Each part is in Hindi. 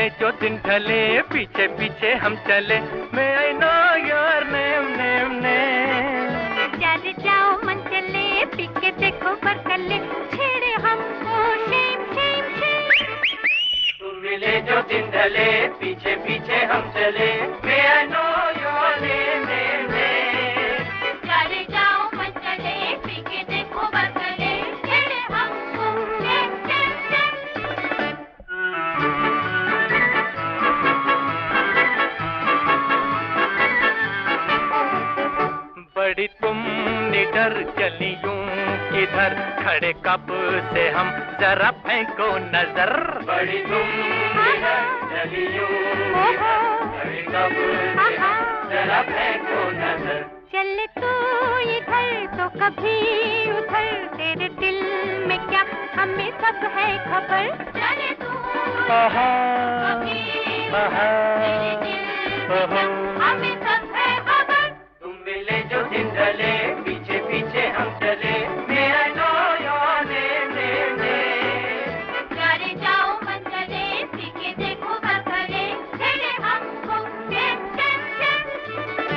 मिले जो दिन ढले, पीछे पीछे हम चले। May I know your name, name, name? चल जाओ मन चले, पी के देखो बरकले, छेड़े हमको शेम शेम शेम। तुम मिले जो दिन ढले, पीछे पीछे हम चले। May I know your name, name, name? चल जाओ मन चले, पी के देखो बरकले, छेड़े हमको शेम शेम शेम। बड़ी तुम निडर चली यूं किधर, खड़े कब से हम जरा फेंको नजर। बड़ी तुम निडर चली यूं किधर, खड़े कब से हम जरा फेंको नजर। चले तू इधर तो कभी उधर, तेरे दिल में क्या हमें सब है खबर। चले तू कभी तेरे दिल में क्या हमें सब है खबर। तुम मिले जो दिन ढले, पीछे पीछे हम चले। May I know your name, name, name? चले जाओ मन चले, पी के देखो बरकले, छेड़े हमको शेम शेम शेम।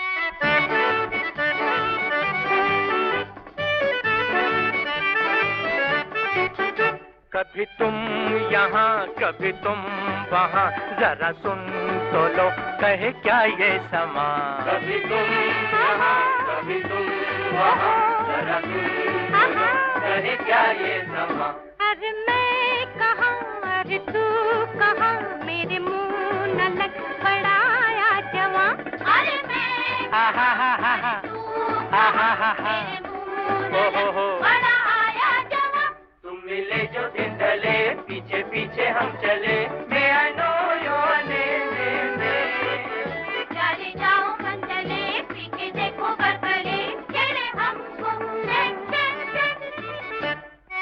कभी तुम यहाँ कभी तुम वहाँ, जरा सुन तो लो कहे क्या ये समा। कभी तुम यहाँ कभी तुम वहाँ, जरा सुन तो लो कहे क्या ये समा। अरे मैं कहाँ अरे तू कहाँ, मेरे मुँह न लग बड़ा आया जवां। अरे मैं हा हा हा हा हा तू हा हा हा हा। मेरे मुँह न लग हो। बड़ा आया जवां। तुम मिले जो दिन ढले, पीछे पीछे हम चले। May I know your name, name, name? चले जाओ मन चले, पी के देखो बरकले, छेड़े हमको शेम शेम शेम।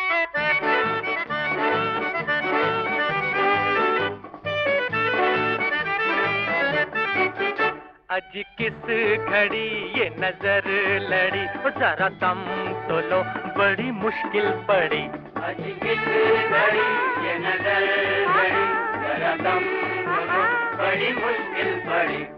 आज किस घड़ी ये नजर लड़ी, ओ जरा दम तो लो बड़ी मुश्किल पड़ी। आज किस घड़ी ये नजर लड़ी, जरा दम तो लो बड़ी मुश्किल पड़ी।